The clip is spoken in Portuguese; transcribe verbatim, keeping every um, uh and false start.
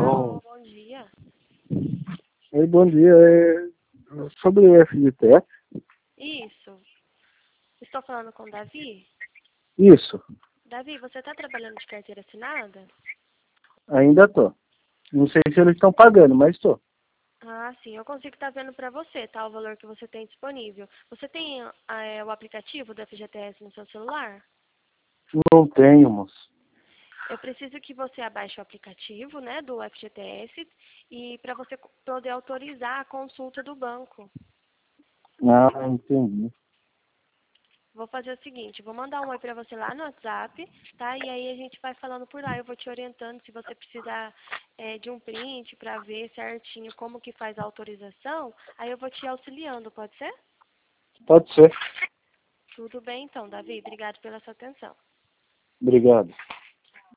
Alô, bom dia. Oi, bom dia. É sobre o F G T S? Isso. Estou falando com o Davi? Isso, Davi, você está trabalhando de carteira assinada? ainda tô. Não sei se eles estão pagando, mas tô. Ah, sim. Eu consigo estar vendo para você, tá? O valor que você tem disponível. Você tem é, o aplicativo do F G T S no seu celular? Não tenho, moço. Eu preciso que você abaixe o aplicativo, né, do F G T S e para você poder autorizar a consulta do banco. Ah, entendi. Vou fazer o seguinte, vou mandar um oi para você lá no WhatsApp, tá? E aí a gente vai falando por lá. Eu vou te orientando se você precisar é, de um print para ver certinho como que faz a autorização. Aí eu vou te auxiliando, pode ser? Pode ser. Tudo bem então, Davi. Obrigado pela sua atenção. Obrigado.